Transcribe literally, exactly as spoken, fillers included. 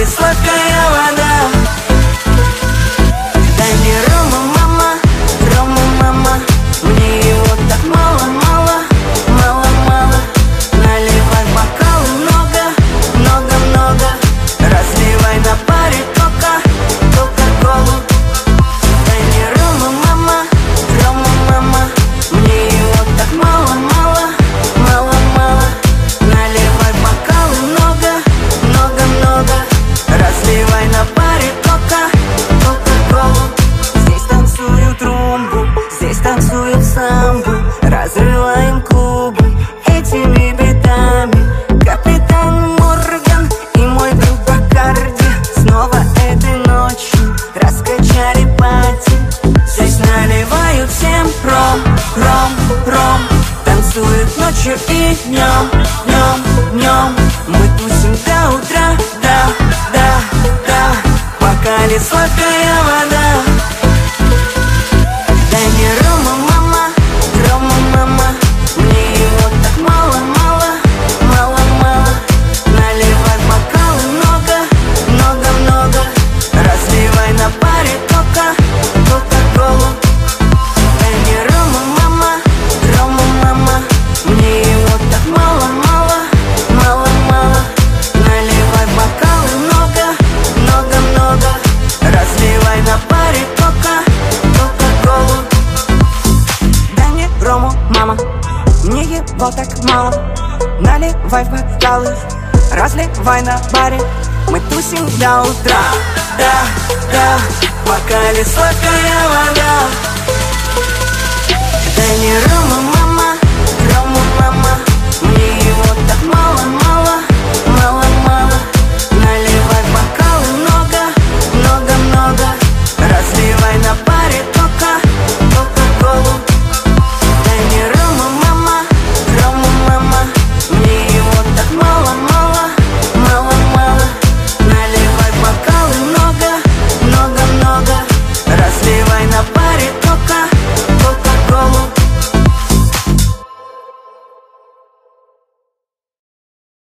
бокале сладкая вода. Дай мне рома, мама, рома, мама, мне его так мало, мало, мало, мало. Наливай бокалы много, много, много. Разливай на паре кока, кока-колу. Дай мне рома, мама, рома, мама, мне его так мало, мало, мало, мало. Наливай бокалы много, много, много. Разливай на паре кока, кока-колу. Здесь танцуют румбу, здесь танцуют самбу. Разрываем клубы этими битами. Капитан Морган и мой друг Бакарди снова этой ночью раскачали пати. Здесь наливают всем ром, ром, ром. Танцуют ночью и днем, днем, днем. Мы тусим до утра, да, да, да. В бокале сладкая вода. Дай мне рома, мама, рома, мама, мне его так мало, мало, мало, мало. Наливай бокалы много, много, много. Разливай на паре кока, кока-колу. Дай мне рома, мама, рома, мама, мне его так мало, мало, мало, мало. Наливай бокалы много, много, много. Разливай на паре кока, кока-колу. Дай мне рому, мама, мне его так мало. Наливай в бокалы, разливай на баре. Мы тусим до утра, да, да. В бокале сладкая вода. Дай мне рома,